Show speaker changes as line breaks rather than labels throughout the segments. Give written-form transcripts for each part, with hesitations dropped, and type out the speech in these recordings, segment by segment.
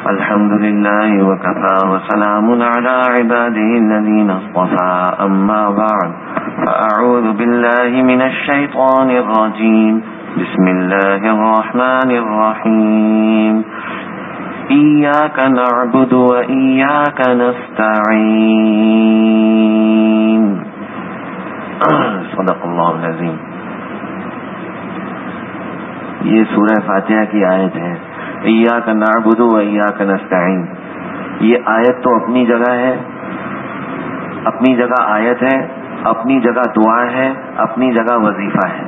الحمد لله وكفى وسلام على عباده الذين اصطفى أما بعد فأعوذ بالله من الشيطان الرجيم بسم الله الرحمن الرحيم إياك نعبد وإياك نستعين صدق اللہ العظیم. یہ سورہ فاتحہ کی آیت ہے. ایاک نعبد و ایاک نستعین. یہ آیت تو اپنی جگہ ہے, اپنی جگہ آیت ہے, اپنی جگہ دعا ہے, اپنی جگہ وظیفہ ہے.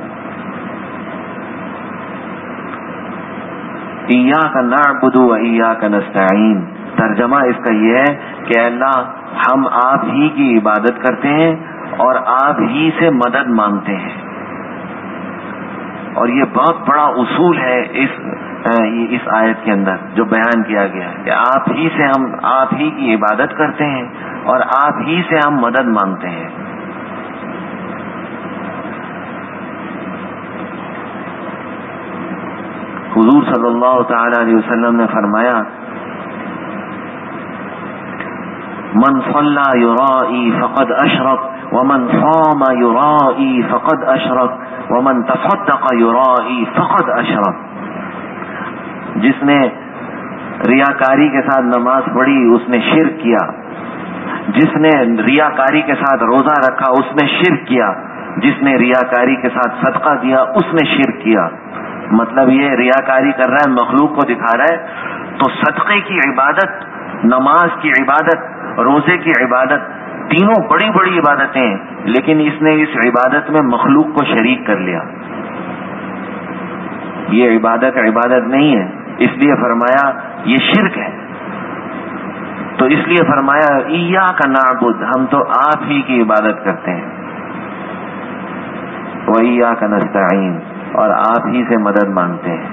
ایاک نعبد و ایاک نستعین, ترجمہ اس کا یہ ہے کہ اللہ ہم آپ ہی کی عبادت کرتے ہیں اور آپ ہی سے مدد مانگتے ہیں. اور یہ بہت بڑا اصول ہے اس آیت کے اندر جو بیان کیا گیا ہے کہ آپ ہی کی عبادت کرتے ہیں اور آپ ہی سے ہم مدد مانگتے ہیں. حضور صلی اللہ تعالی علیہ وسلم نے فرمایا من صلى يرائی فقد اشرک ومن صام يرائی فقد اشرک ومن تصدق يرائی فقد اشرک. جس نے ریاکاری کے ساتھ نماز پڑھی اس نے شرک کیا, جس نے ریاکاری کے ساتھ روزہ رکھا اس نے شرک کیا, جس نے ریاکاری کے ساتھ صدقہ دیا اس نے شرک کیا. مطلب یہ ریاکاری کر رہا ہے, مخلوق کو دکھا رہا ہے, تو صدقے کی عبادت, نماز کی عبادت, روزے کی عبادت, تینوں بڑی بڑی عبادتیں ہیں, لیکن اس نے اس عبادت میں مخلوق کو شریک کر لیا. یہ عبادت نہیں ہے, اس لیے فرمایا یہ شرک ہے. تو اس لیے فرمایا ایاک نعبد, ہم تو آپ ہی کی عبادت کرتے ہیں, و ایاک نستعین, اور آپ ہی سے مدد مانگتے ہیں.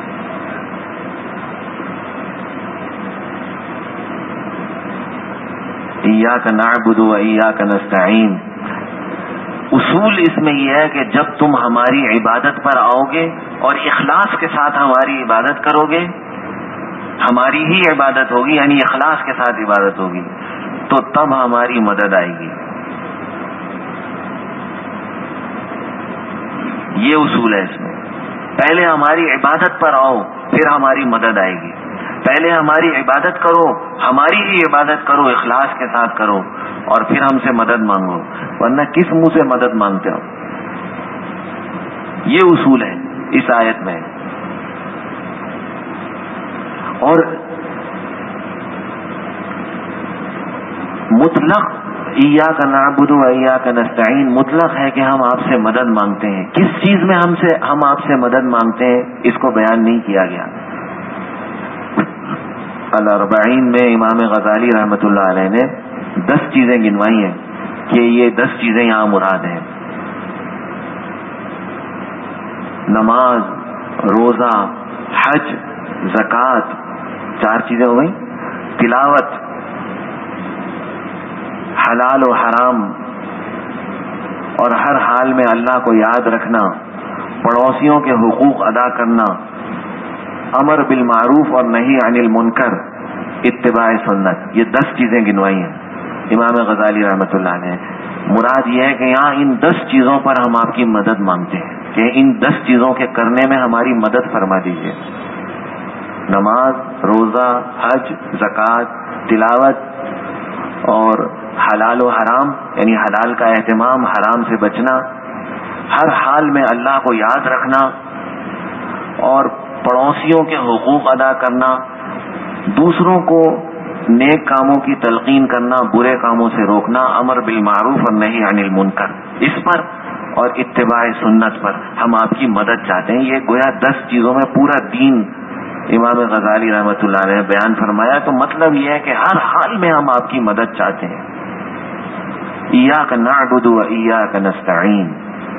ایاک نعبد و ایاک نستعین. اصول اس میں یہ ہے کہ جب تم ہماری عبادت پر آؤ گے اور اخلاص کے ساتھ ہماری عبادت کرو گے, ہماری ہی عبادت ہوگی یعنی اخلاص کے ساتھ عبادت ہوگی, تو تب ہماری مدد آئے گی. یہ اصول ہے اس میں. پہلے ہماری عبادت پر آؤ پھر ہماری مدد آئے گی. پہلے ہماری عبادت کرو, ہماری ہی عبادت کرو, اخلاص کے ساتھ کرو, اور پھر ہم سے مدد مانگو, ورنہ کس منہ سے مدد مانگتے ہو. یہ اصول ہے اس آیت میں. اور مطلق ایاک نعبد و ایاک نستعین مطلق ہے کہ ہم آپ سے مدد مانگتے ہیں. کس چیز میں ہم آپ سے مدد مانگتے ہیں اس کو بیان نہیں کیا گیا. الاربعین میں امام غزالی رحمۃ اللہ علیہ نے 10 چیزیں گنوائی ہیں کہ یہ 10 چیزیں یہاں مراد ہیں. نماز, روزہ, حج, زکوٰۃ, 4 چیزیں ہو گئی. تلاوت, حلال و حرام, اور ہر حال میں اللہ کو یاد رکھنا, پڑوسیوں کے حقوق ادا کرنا, امر بالمعروف اور نہی عن المنکر, اتباع سنت. یہ 10 چیزیں گنوائی ہیں امام غزالی رحمۃ اللہ علیہ. مراد یہ ہے کہ یہاں ان 10 چیزوں پر ہم آپ کی مدد مانگتے ہیں کہ ان 10 چیزوں کے کرنے میں ہماری مدد فرما دیجیے. نماز, روزہ, حج, زکوٰۃ, تلاوت, اور حلال و حرام یعنی حلال کا اہتمام, حرام سے بچنا, ہر حال میں اللہ کو یاد رکھنا, اور پڑوسیوں کے حقوق ادا کرنا, دوسروں کو نیک کاموں کی تلقین کرنا, برے کاموں سے روکنا, امر بالمعروف اور نہی عن المنکر, اس پر اور اتباع سنت پر ہم آپ کی مدد چاہتے ہیں. یہ گویا 10 چیزوں میں پورا دین امام غزالی رحمۃ اللہ علیہ نے بیان فرمایا. تو مطلب یہ ہے کہ ہر حال میں ہم آپ کی مدد چاہتے ہیں. ایاک نعبد و ایاک نستعین.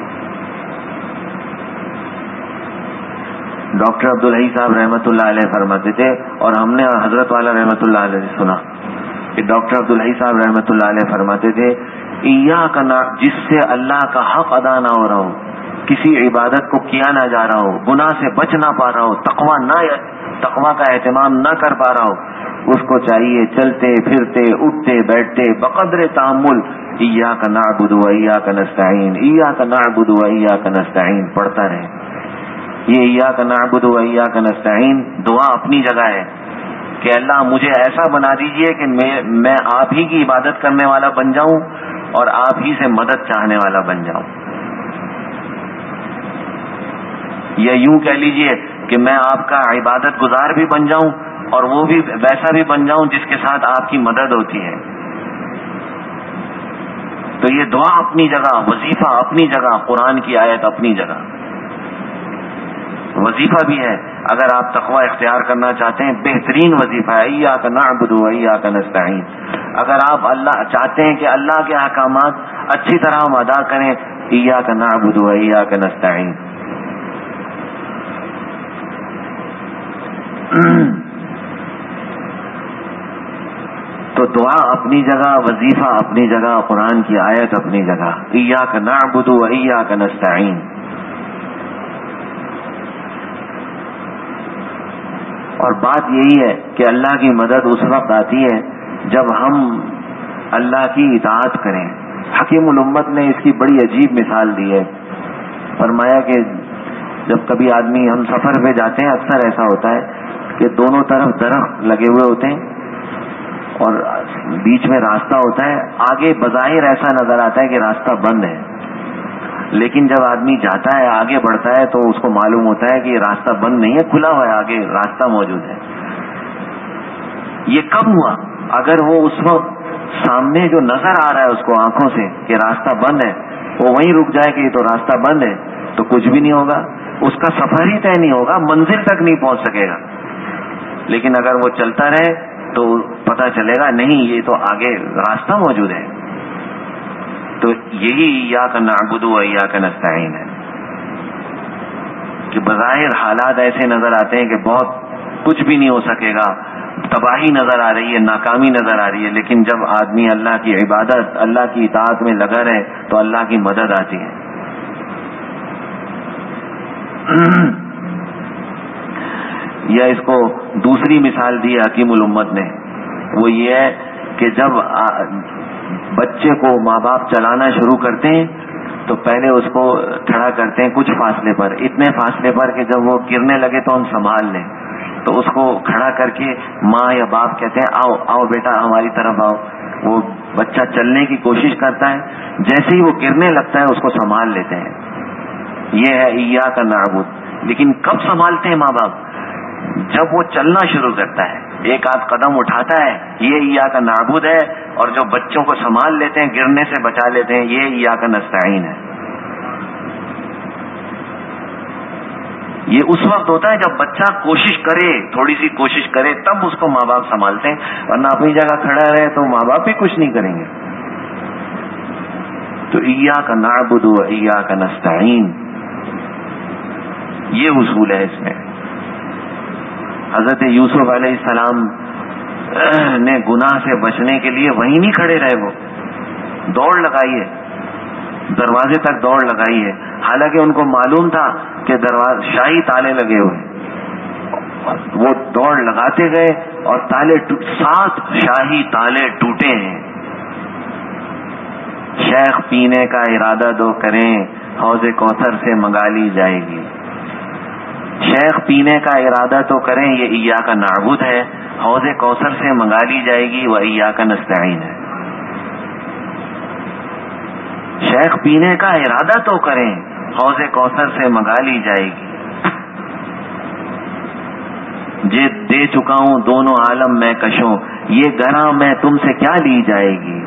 ڈاکٹر عبدالحی صاحب رحمۃ اللہ علیہ فرماتے تھے, اور ہم نے حضرت والا رحمۃ اللہ علیہ سے سنا کہ ڈاکٹر عبدالحی صاحب رحمۃ اللہ علیہ فرماتے تھے ایاک, جس سے اللہ کا حق ادا نہ ہو رہا ہو, کسی عبادت کو کیا نہ جا رہا ہو, گناہ سے بچ نہ پا رہا ہو, تقوی کا اہتمام نہ کر پا رہا ہو, اس کو چاہیے چلتے پھرتے اٹھتے بیٹھتے بقدر تحمل ایاک نعبد و ایاک نستعین، ایاک نعبد و ایاک نستعین پڑھتا رہے۔ یہ ایاک نعبد و ایاک نستعین دعا اپنی جگہ ہے کہ اللہ مجھے ایسا بنا دیجئے کہ میں آپ ہی کی عبادت کرنے والا بن جاؤں اور آپ ہی سے مدد چاہنے والا بن جاؤں، یا یوں کہہ لیجئے کہ میں آپ کا عبادت گزار بھی بن جاؤں اور وہ بھی ویسا بھی بن جاؤں جس کے ساتھ آپ کی مدد ہوتی ہے۔ تو یہ دعا اپنی جگہ، وظیفہ اپنی جگہ، قرآن کی آیت اپنی جگہ، وظیفہ بھی ہے۔ اگر آپ تقوی اختیار کرنا چاہتے ہیں بہترین وظیفہ ہے ایاک نعبد و ایاک نستعین۔ اگر آپ اللہ چاہتے ہیں کہ اللہ کے احکامات اچھی طرح ہم ادا کریں، ایاک نعبد و ایاک نستعین۔ تو دعا اپنی جگہ، وظیفہ اپنی جگہ، قرآن کی آیت اپنی جگہ، ایاک نعبد و ایاک نستعین۔ اور بات یہی ہے کہ اللہ کی مدد اس وقت آتی ہے جب ہم اللہ کی اطاعت کریں۔ حکیم الامت نے اس کی بڑی عجیب مثال دی ہے، فرمایا کہ جب کبھی آدمی، ہم سفر پہ جاتے ہیں اکثر ایسا ہوتا ہے کہ دونوں طرف درخت لگے ہوئے ہوتے ہیں اور بیچ میں راستہ ہوتا ہے، آگے بظاہر ایسا نظر آتا ہے کہ راستہ بند ہے، لیکن جب آدمی جاتا ہے آگے بڑھتا ہے تو اس کو معلوم ہوتا ہے کہ یہ راستہ بند نہیں ہے، کھلا ہوا ہے، آگے راستہ موجود ہے۔ یہ کب ہوا؟ اگر وہ اس وقت سامنے جو نظر آ رہا ہے اس کو آنکھوں سے کہ راستہ بند ہے، وہ وہیں رک جائے کہ یہ تو راستہ بند ہے، تو کچھ بھی نہیں ہوگا، اس کا سفر ہی طے نہیں ہوگا، منزل تک نہیں پہنچ سکے گا۔ لیکن اگر وہ چلتا رہے تو پتہ چلے گا نہیں، یہ تو آگے راستہ موجود ہے۔ تو یہی ایاک نعبد و ایاک نستعین ہے کہ بظاہر حالات ایسے نظر آتے ہیں کہ بہت کچھ بھی نہیں ہو سکے گا، تباہی نظر آ رہی ہے، ناکامی نظر آ رہی ہے، لیکن جب آدمی اللہ کی عبادت، اللہ کی اطاعت میں لگا رہے تو اللہ کی مدد آتی ہے۔ یا اس کو دوسری مثال دی حکیم الامت نے، وہ یہ ہے کہ جب بچے کو ماں باپ چلانا شروع کرتے ہیں تو پہلے اس کو کھڑا کرتے ہیں کچھ فاصلے پر، اتنے فاصلے پر کہ جب وہ گرنے لگے تو ہم سنبھال لیں، تو اس کو کھڑا کر کے ماں یا باپ کہتے ہیں آؤ آؤ بیٹا ہماری طرف آؤ۔ وہ بچہ چلنے کی کوشش کرتا ہے، جیسے ہی وہ گرنے لگتا ہے اس کو سنبھال لیتے ہیں۔ یہ ہے ایاک نعبد۔ لیکن کب سنبھالتے ہیں ماں باپ؟ جب وہ چلنا شروع کرتا ہے، ایک آدھ قدم اٹھاتا ہے، یہ ایاک نعبد ہے، اور جو بچوں کو سنبھال لیتے ہیں، گرنے سے بچا لیتے ہیں، یہ ایاک نستعین ہے۔ یہ اس وقت ہوتا ہے جب بچہ کوشش کرے، تھوڑی سی کوشش کرے، تب اس کو ماں باپ سنبھالتے ہیں، ورنہ اپنی جگہ کھڑا رہے تو ماں باپ بھی کچھ نہیں کریں گے۔ تو ایاک نعبد و ایاک نستعین، یہ اصول ہے اس میں۔ حضرت یوسف علیہ السلام نے گناہ سے بچنے کے لیے وہیں نہیں کھڑے رہے، وہ دوڑ لگائی ہے، دروازے تک دوڑ لگائی ہے، حالانکہ ان کو معلوم تھا کہ شاہی تالے لگے ہوئے، وہ دوڑ لگاتے گئے اور تالے 7 شاہی تالے ٹوٹے ہیں۔ شیخ پینے کا ارادہ دو کریں، حوض کوثر سے منگا لی جائے گی۔ شیخ پینے کا ارادہ تو کریں، یہ ایاک نعبد ہے، حوض کوثر سے منگا لی جائے گی، وہ ایاک نستعین ہے۔ شیخ پینے کا ارادہ تو کریں، حوض کوثر سے منگا لی جائے گی۔ دے چکا ہوں دونوں عالم میں کشوں، یہ گراں میں تم سے کیا لی جائے گی۔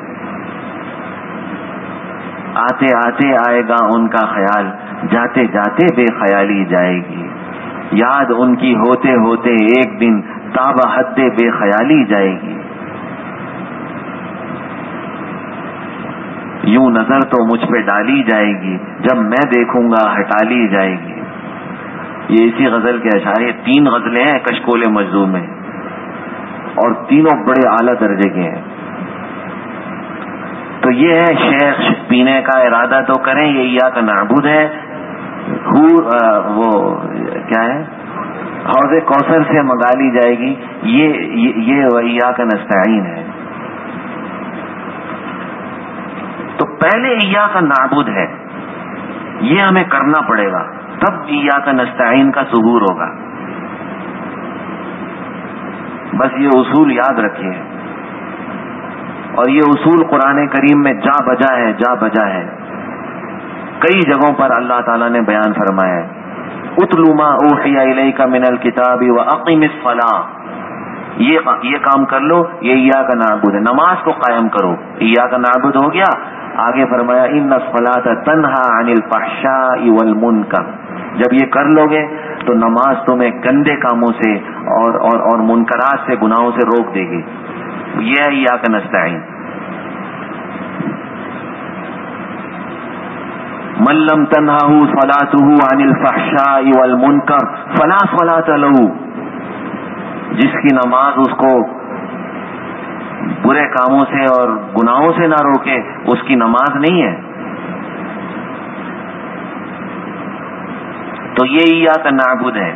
آتے آتے آئے گا ان کا خیال، جاتے جاتے بے خیالی جائے گی۔ یاد ان کی ہوتے ہوتے ایک دن تابہ حد بے خیالی جائے گی۔ یوں نظر تو مجھ پہ ڈالی جائے گی، جب میں دیکھوں گا ہٹا لی جائے گی۔ یہ اسی غزل کے اشعار، 3 غزلیں ہیں کشکول مجذوب میں، اور تینوں بڑے اعلیٰ درجے کے ہیں۔ تو یہ ہے شیخ پینے کا ارادہ تو کریں، یہ ایاک نعبد ہے۔ وہ کیا ہے؟ حوض کوثر سے منگا لی جائے گی، یہ وإیاک نستعین ہے۔ تو پہلے ایاک نعبد ہے، یہ ہمیں کرنا پڑے گا، تب ایاک نستعین کا ظہور ہوگا۔ بس یہ اصول یاد رکھیے، اور یہ اصول قرآن کریم میں جا بجا ہے، کئی جگہوں پر اللہ تعالیٰ نے بیان فرمایا ہے، اتل ما اوحی الیک من الکتاب واقم الصلاۃ، یہ کام کر لو، یہ ایاک نعبد ہے، نماز کو قائم کرو، ایاک نعبد ہو گیا۔ آگے فرمایا ان الصلاۃ تنہی عن الفحشاء والمنکر، جب یہ کر لو گے تو نماز تمہیں گندے کاموں سے اور منکرات سے، گناہوں سے روک دے گی، یہ ایاک نستعین۔ من لم تنہہ صلاۃہ عن الفحشاء والمنکر فلا صلاۃ لہ، جس کی نماز اس کو برے کاموں سے اور گناہوں سے نہ روکے، اس کی نماز نہیں ہے۔ تو یہ ایاک نعبد ہے،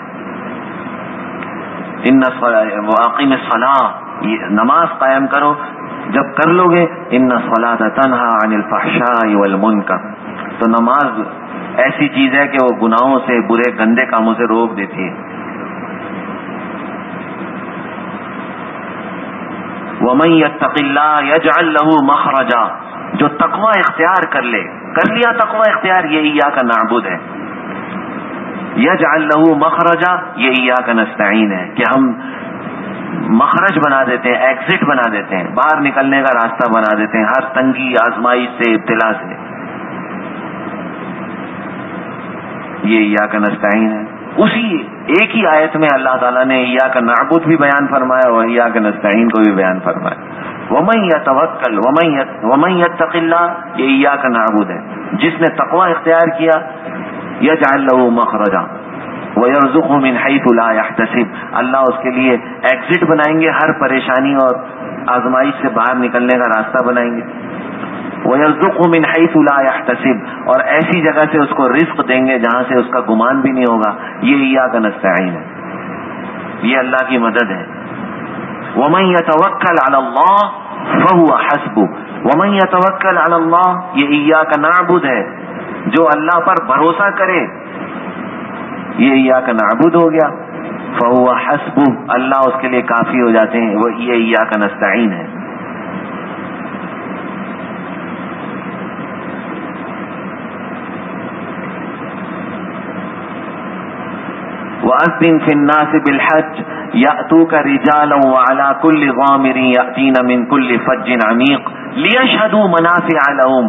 واقم الصلاۃ، نماز قائم کرو، جب کر لو گے ان الصلاۃ تنہی عن الفحشاء والمنکر، تو نماز ایسی چیز ہے کہ وہ گناہوں سے، برے گندے کاموں سے روک دیتی ہے۔ وَمَن يَتَّقِ اللَّهَ يَجْعَل لَّهُ مَخْرَجًا، جو تقوی اختیار کر لیا تقوی اختیار، یہ ایاک نعبد ہے۔ یجعل لَّهُ مَخْرَجًا، یہ ایاک نستعین ہے، کہ ہم مخرج بنا دیتے ہیں، ایگزٹ بنا دیتے ہیں، باہر نکلنے کا راستہ بنا دیتے ہیں ہر تنگی، آزمائش سے، ابتلا سے، یہ ایاک نستعین ہے۔ اسی ایک ہی آیت میں اللہ تعالیٰ نے ایاک نعبد بھی بیان فرمایا اور ایاک نستعین کو بھی بیان فرمایا۔ ومن یتوکل ومن یتق اللہ، یہ ایاک نعبد ہے، جس نے تقوی اختیار کیا، یجعل لہ مخرجا ویرزقہ من حیث لا یحتسب، اللہ اس کے لیے ایگزٹ بنائیں گے، ہر پریشانی اور آزمائش سے باہر نکلنے کا راستہ بنائیں گے۔ وَيَرْزُقْهُ مِنْ حَيْثُ لَا يَحْتَسِبُ، اور ایسی جگہ سے اس کو رزق دیں گے جہاں سے اس کا گمان بھی نہیں ہوگا، یہ ایاک نستعین ہے، یہ اللہ کی مدد ہے۔ وَمَن يَتَوَكَّلْ عَلَى اللَّهِ فَهُوَ حَسْبُهُ، وَمَن يَتَوَكَّلْ عَلَى اللَّهِ، یہ ایاک نعبد ہے، جو اللہ پر بھروسہ کرے، یہ ایاک نعبد ہو گیا۔ فَهُوَ حَسْبُهُ، اللہ اس کے لیے کافی ہو جاتے ہیں، وہ یہ ایاک نستعین ہے۔ وَأَذِّن فِي النَّاسِ بِالْحَجِّ يَأْتُوكَ رِجَالًا وَعَلَى كُلِّ ضَامِرٍ يَأْتِينَ مِنْ كُلِّ فَجٍّ عَمِيقٍ لِيَشْهَدُوا مَنَافِعَ لَهُمْ،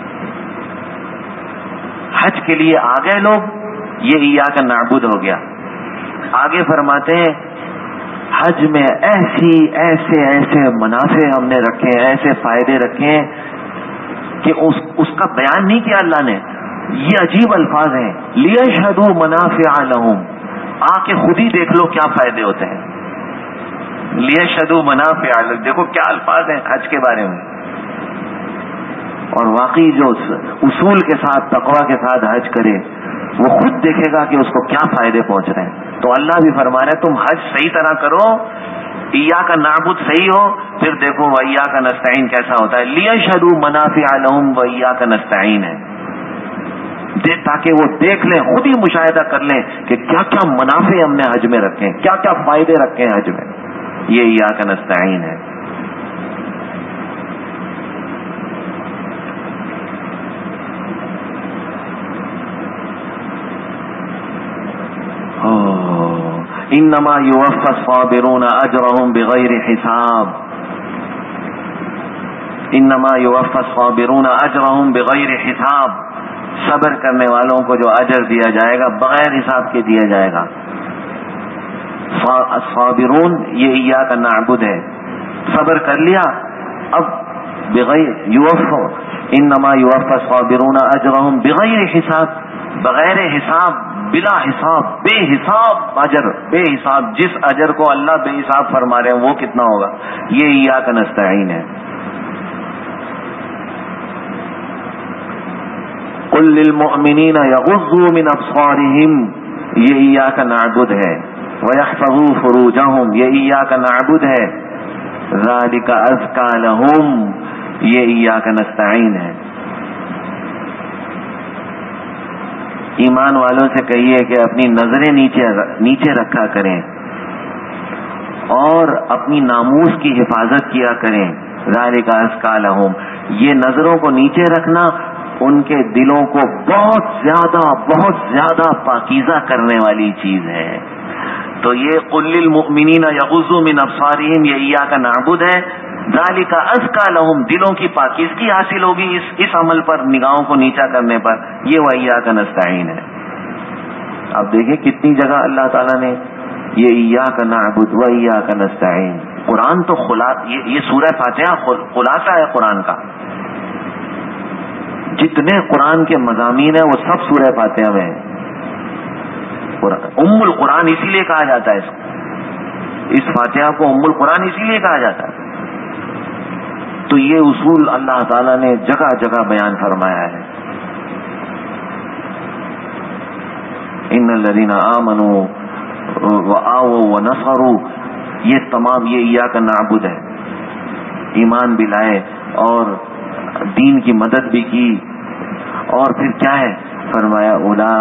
حج کے لیے آ گئے لوگ، یہ ایاک نعبد ہو گیا۔ آگے فرماتے ہیں حج میں ایسے منافع ہم نے رکھے ہیں، ایسے فائدے رکھے ہیں کہ اس کا بیان نہیں کیا اللہ نے، یہ عجیب الفاظ ہیں، لِيَشْهَدُوا مَنَافِعَ لَهُمْ، آ کے خود ہی دیکھ لو کیا فائدے ہوتے ہیں، لِيَشْهَدُوا مَنَافِعَ لَهُمْ، دیکھو کیا الفاظ ہیں حج کے بارے میں۔ اور واقعی جو اصول کے ساتھ، تقوی کے ساتھ حج کرے، وہ خود دیکھے گا کہ اس کو کیا فائدے پہنچ رہے ہیں۔ تو اللہ بھی فرما رہے تم حج صحیح طرح کرو، ایاک نعبد صحیح ہو، پھر دیکھو وایاک نستعین کیسا ہوتا ہے۔ لِيَشْهَدُوا مَنَافِعَ لَهُمْ وایاک نستعین ہے، تاکہ وہ دیکھ لیں، خود ہی مشاہدہ کر لیں کہ کیا کیا منافع ہم نے حج میں رکھے ہیں، کیا کیا فائدے رکھے ہیں حج میں، یہ ایاک نستعین ہے۔ انما یوفی الصابرون اجرهم بغیر حساب، انما یوفی الصابرون اجرهم بغیر حساب، صبر کرنے والوں کو جو اجر دیا جائے گا بغیر حساب کے دیا جائے گا۔ الصابرون یہ ایاک نعبد ہے، صبر کر لیا، اب بغیر یوفی، انما یوفی الصابرون اجرهم بغیر حساب، بغیر حساب، بلا حساب، بے حساب اجر، بے حساب، جس اجر کو اللہ بے حساب فرما رہے ہیں وہ کتنا ہوگا، یہ ایاک نستعین ہے۔ قل للمؤمنین یغضوا من ابصارہم، یہ ایاک نعبد ہے، وَيَحْفَظُوا فُرُوجَهُمْ، یہ ایاک نعبد ہے. ذَلِكَ أَزْكَى لَهُمْ، یہ ایاک نستعین ہے. ایمان والوں سے کہیے کہ اپنی نظریں نیچے رکھا کریں اور اپنی ناموس کی حفاظت کیا کریں. ذَلِكَ أَزْكَى لَهُمْ، یہ نظروں کو نیچے رکھنا ان کے دلوں کو بہت زیادہ پاکیزہ کرنے والی چیز ہے. تو یہ قُل لِّلْمُؤْمِنِينَ يَغُضُّوا مِنْ أَبْصَارِهِمْ، یہ ایاک نعبد ہے. ذَلِكَ أَزْكَى لَهُمْ، دلوں کی پاکیزگی حاصل ہوگی اس عمل پر، نگاہوں کو نیچا کرنے پر. یہ وَإِيَّاكَ نَسْتَعِينُ ہے. اب دیکھیں کتنی جگہ اللہ تعالیٰ نے یہ ایاک نعبد وإیاک نستعین. قرآن تو یہ سورہ فاتحہ خلاصہ ہے قرآن کا. جتنے قرآن کے مضامین ہیں وہ سب سورہ فاتحہ میں ہیں. ام القرآن اسی لیے کہا جاتا ہے اس فاتحہ کو ام القرآن اسی لیے کہا جاتا ہے. تو یہ اصول اللہ تعالیٰ نے جگہ جگہ بیان فرمایا ہے. ان الذین آمنوا وآووا ونصروا، یہ تمام یہ ایاک نعبد ہے. ایمان بھی لائے اور دین کی مدد بھی کی. اور پھر کیا ہے فرمایا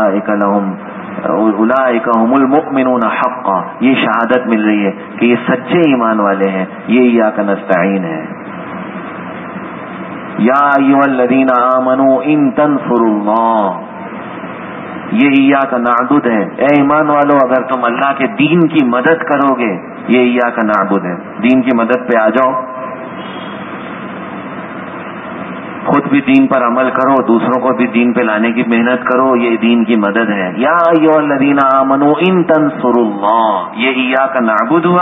اولئک هم المؤمنون حقا، یہ شہادت مل رہی ہے کہ یہ سچے ایمان والے ہیں. یہ ایاک نستعین ہے. یا ایھا الذین آمنوا ان تنصروا اللہ، یہ ایاک نعبد ہے. اے ایمان والو اگر تم اللہ کے دین کی مدد کرو گے، یہ ایاک نعبد ہے. دین کی مدد پہ آ جاؤ، خود بھی دین پر عمل کرو، دوسروں کو بھی دین پہ لانے کی محنت کرو. یہ دین کی مدد ہے. یا ایھا الذین آمنوا ان تنصروا اللہ، یہ ایاک نعبد ہوا.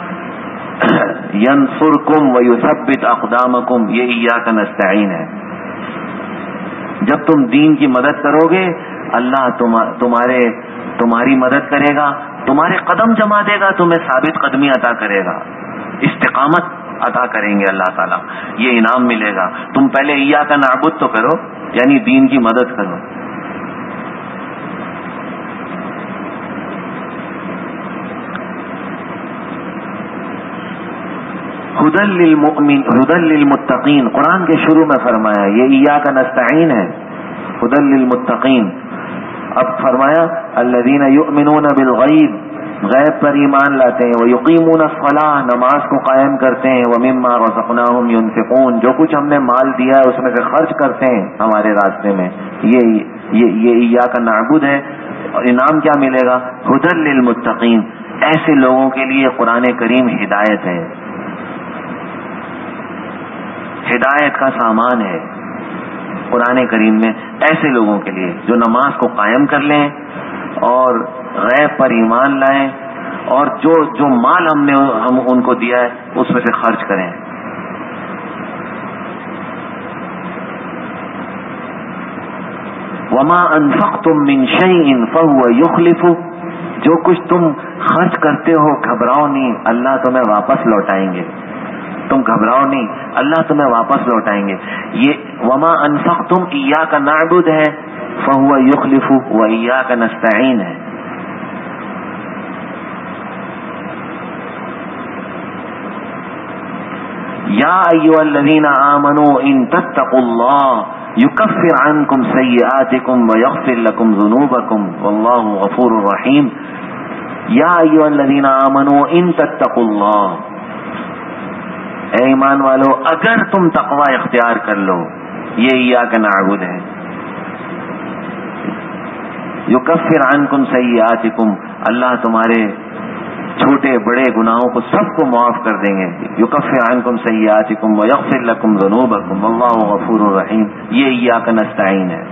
ینصرکم ویثبت اقدامکم، یہ ایاک نستعین ہے. جب تم دین کی مدد کرو گے اللہ تمہاری مدد کرے گا، تمہارے قدم جما دے گا، تمہیں ثابت قدمی عطا کرے گا، استقامت عطا کریں گے اللہ تعالیٰ. یہ انعام ملے گا. تم پہلے ایاک نعبد تو کرو، یعنی دین کی مدد کرو. ہدی للمتقین، قرآن کے شروع میں فرمایا یہ ایاک نستعین ہے. ہدی للمتقین. اب فرمایا الذین یؤمنون بالغیب، غیب پر ایمان لاتے ہیں. ویقیمون الصلاۃ، نماز کو قائم کرتے ہیں. ومما رزقناہم ینفقون، جو کچھ ہم نے مال دیا ہے اس میں سے خرچ کرتے ہیں ہمارے راستے میں. یہ ایاک نعبد ہے. اور انعام کیا ملے گا؟ ہدی للمتقین. ایسے لوگوں کے لیے قرآن کریم ہدایت ہے، ہدایت کا سامان ہے قرآن کریم میں. ایسے لوگوں کے لیے جو نماز کو قائم کر لیں اور غیب پر ایمان لائیں اور جو مال ہم ان کو دیا ہے اس میں سے خرچ کریں. وما انفقتم من شیء فهو یخلفہ، جو کچھ تم خرچ کرتے ہو گھبراؤ نہیں، اللہ تمہیں واپس لوٹائیں گے. تم گھبراؤ نہیں، اللہ تمہیں واپس لوٹائیں گے. یہ وما انفقتم ایاک نعبد ہے، فهو یخلف وایاک نستعین ہے. یا ایھا الذین آمنوا ان تتقوا اللہ یکفر عنکم سیئاتکم ویغفر لکم ذنوبکم واللہ غفور رحیم. یا ایھا الذین آمنوا ان تتقوا اللہ، اے ایمان والو اگر تم تقوی اختیار کر لو، یہ ایاک نعبد ہے. یکفر عنکم سیئاتکم، اللہ تمہارے چھوٹے بڑے گناہوں کو سب کو معاف کر دیں گے. یکفر عنکم سیئاتکم ویغفر لکم ذنوبکم واللہ غفور رحیم. یہ ایاک نستعین ہے.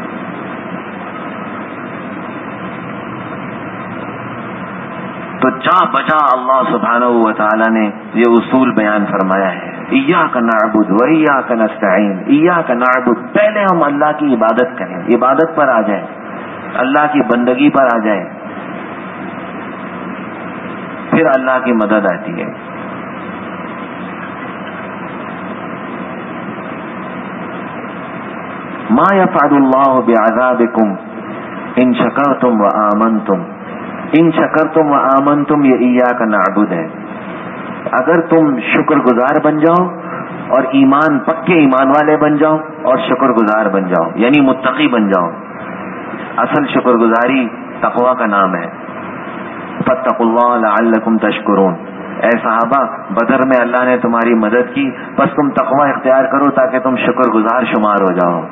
تو جا بجا اللہ سبحانہ و تعالی نے یہ اصول بیان فرمایا ہے. ایاک نعبد و ایاک نستعین. ایاک نعبد، پہلے ہم اللہ کی عبادت کریں، عبادت پر آ جائیں، اللہ کی بندگی پر آ جائیں، پھر اللہ کی مدد آتی ہے. ما یفعل اللہ بعذابکم ان شکرتم و آمنتم. ان شکرتم و آمنتم یہ ایاک نعبد ہے. اگر تم شکر گزار بن جاؤ اور ایمان پکے ایمان والے بن جاؤ اور شکر گزار بن جاؤ یعنی متقی بن جاؤ. اصل شکر گزاری تقوی کا نام ہے. فاتقوا اللہ لعلکم تشکرون. اے صحابہ بدر میں اللہ نے تمہاری مدد کی، بس تم تقوی اختیار کرو تاکہ تم شکر گزار شمار ہو جاؤ.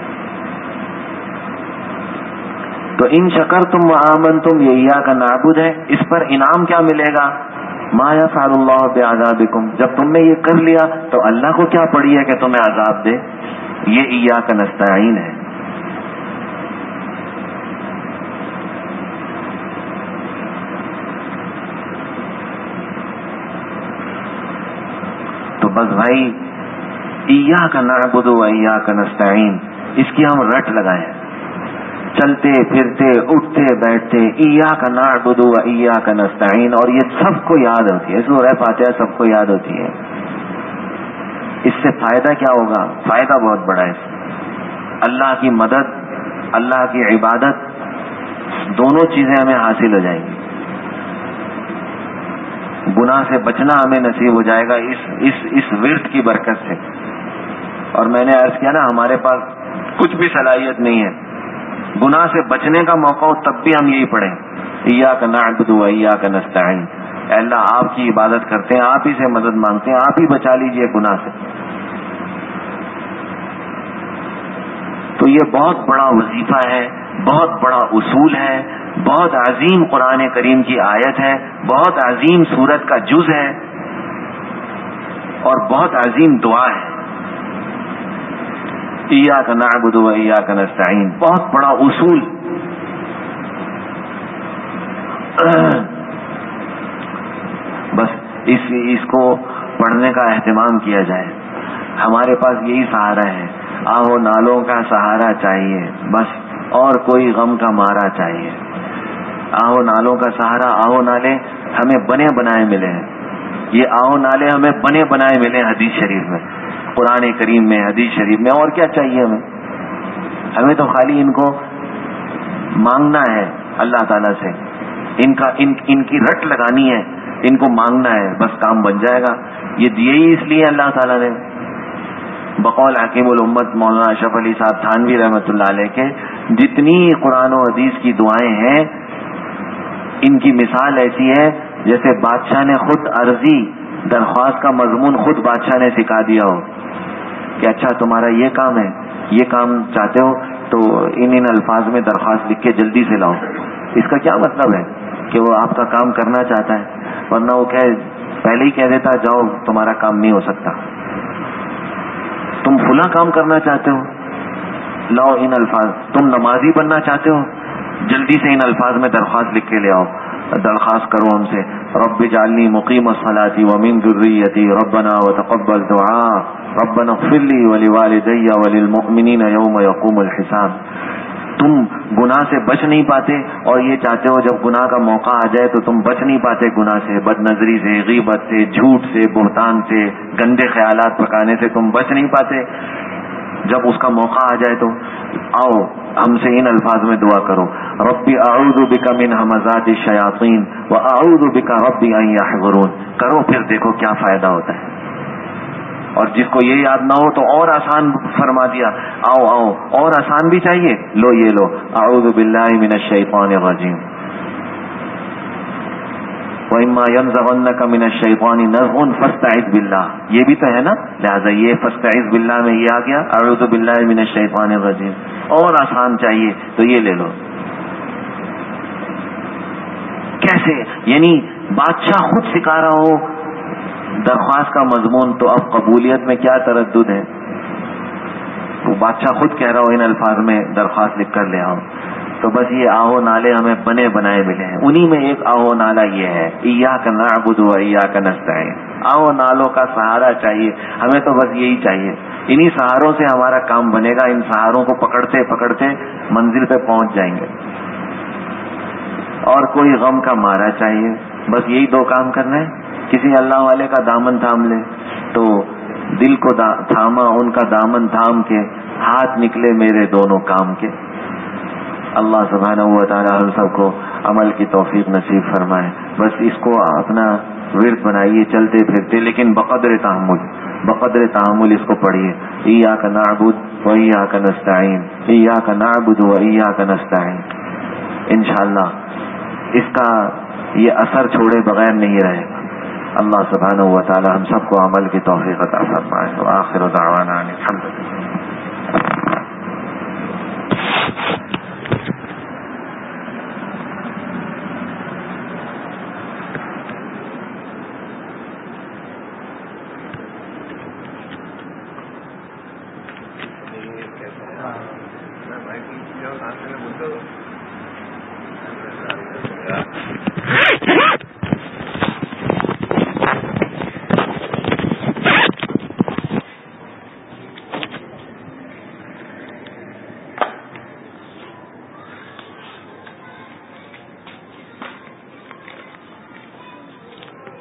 تو ان شکرتم و آمنتم یہ ایاک نعبد ہے. اس پر انعام کیا ملے گا؟ ما یفعل اللہ بعذابکم. جب تم نے یہ کر لیا تو اللہ کو کیا پڑی ہے کہ تمہیں عذاب دے. یہ ایاک نستعین ہے. تو بس بھائی ایاک نعبد و ایاک نستعین اس کی ہم رٹ لگائیں. چلتے پھرتے اٹھتے بیٹھتے ایاک نعبد و ایاک نستعین، اور یہ سب کو یاد ہوتی ہے. سورہ فاتحہ سب کو یاد ہوتی ہے. اس سے فائدہ کیا ہوگا؟ فائدہ بہت بڑا ہے. اللہ کی مدد، اللہ کی عبادت، دونوں چیزیں ہمیں حاصل ہو جائیں گی. گناہ سے بچنا ہمیں نصیب ہو جائے گا اس ورد کی برکت سے. اور میں نے عرض کیا نا، ہمارے پاس کچھ بھی صلاحیت نہیں ہے. گناہ سے بچنے کا موقع ہو تب بھی ہم یہی پڑھیں ایاک نعبد و ایاک نستعین. اے اللہ آپ کی عبادت کرتے ہیں، آپ ہی سے مدد مانگتے ہیں، آپ ہی بچا لیجئے گناہ سے. تو یہ بہت بڑا وظیفہ ہے، بہت بڑا اصول ہے، بہت عظیم قرآن کریم کی آیت ہے، بہت عظیم سورت کا جز ہے اور بہت عظیم دعا ہے. ایاک نعبد و ایاک نستعین بہت بڑا اصول. بس اس کو پڑھنے کا اہتمام کیا جائے. ہمارے پاس یہی سہارا ہے. آہو نالوں کا سہارا چاہیے بس، اور کوئی غم کا مارا چاہیے. آہو نالوں کا سہارا، آہو نالے ہمیں بنے بنائے ملے ہیں. یہ آہو نالے ہمیں بنے بنائے ملے ہیں حدیث شریف میں، قرآن کریم میں، حدیث شریف میں. اور کیا چاہیے ہمیں تو خالی ان کو مانگنا ہے اللہ تعالیٰ سے. ان کی رٹ لگانی ہے، ان کو مانگنا ہے، بس کام بن جائے گا. یہ دیے ہی اس لیے اللہ تعالیٰ نے. بقول حکیم الامت مولانا اشرف علی صاحب تھانوی رحمۃ اللہ علیہ کے جتنی قرآن و حدیث کی دعائیں ہیں، ان کی مثال ایسی ہے جیسے بادشاہ نے خود عرضی درخواست کا مضمون خود بادشاہ نے سکھا دیا ہو کہ اچھا تمہارا یہ کام ہے، یہ کام چاہتے ہو تو ان الفاظ میں درخواست لکھ کے جلدی سے لاؤ. اس کا کیا مطلب ہے کہ وہ آپ کا کام کرنا چاہتا ہے، ورنہ وہ پہلے ہی کہہ دیتا جاؤ تمہارا کام نہیں ہو سکتا. تم فلاں کام کرنا چاہتے ہو، لاؤ ان الفاظ. تم نمازی بننا چاہتے ہو، جلدی سے ان الفاظ میں درخواست لکھ کے لے آؤ. درخواست کرو ہم سے، رب اجعلنی مقیم الصلاۃ ومن ذریتی ربنا وتقبل دعاء ربنا اغفر لی ولوالدی وللمؤمنین یوم یقوم الحساب. تم گناہ سے بچ نہیں پاتے اور یہ چاہتے ہو جب گناہ کا موقع آ جائے تو تم بچ نہیں پاتے گناہ سے، بد نظری سے، غیبت سے، جھوٹ سے، بہتان سے، گندے خیالات پکانے سے تم بچ نہیں پاتے. جب اس کا موقع آ جائے تو آؤ ہم سے ان الفاظ میں دعا کرو، ربی اعوذ بک من ہمزات الشیاطین واعوذ بک ربی ان یحضرون. کرو پھر دیکھو کیا فائدہ ہوتا ہے. اور جس کو یہ یاد نہ ہو تو اور آسان فرما دیا، آؤ اور آسان بھی چاہیے، لو یہ لو اعوذ باللہ من الشیطان الرجیم وَإِمَّا يَنزَغَنَّكَ مِنَ الشَّيْطَانِ نَزْغٌ فَاسْتَعِذْ بِاللَّهِ. یہ بھی تو ہے نا، لہذا یہ فَاسْتَعِذْ بِاللَّهِ میں یہ آ گیا اعوذ باللہ من الشیطان الرجیم. اور آسان چاہیے تو یہ لے لو. کیسے؟ یعنی بادشاہ خود سکھا رہا ہو درخواست کا مضمون، تو اب قبولیت میں کیا تردد ہے. وہ بادشاہ خود کہہ رہا ہو ان الفاظ میں درخواست لکھ کر لے آؤ. تو بس یہ آہو نالے ہمیں بنے بنائے ملے ہیں. انہی میں ایک آہو نالا یہ ہے ایاک نعبد و ایاک نستعین. آہو نالوں کا سہارا چاہیے ہمیں، تو بس یہی چاہیے. انہی سہاروں سے ہمارا کام بنے گا. ان سہاروں کو پکڑتے پکڑتے منزل پہ پہنچ جائیں گے. اور کوئی غم کا مارا چاہیے، بس یہی دو کام کرنا ہے. کسی اللہ والے کا دامن تھام لے تو دل کو تھاما ان کا دامن تھام کے، ہاتھ نکلے میرے دونوں کام کے. اللہ سبحانہ و تعالی ہم سب کو عمل کی توفیق نصیب فرمائے. بس اس کو اپنا ورد بنائیے چلتے پھرتے، لیکن بقدر تحمل اس کو پڑھیے. ایاک نعبد و ایاک نستعین، ایاک نعبد و ایاک نستعین. انشاءاللہ اس کا یہ اثر چھوڑے بغیر نہیں رہے گا. اللہ سبحانہ و تعالی ہم سب کو عمل کی توفیق عطا فرمائے. وآخر دعوانا الحمدللہ.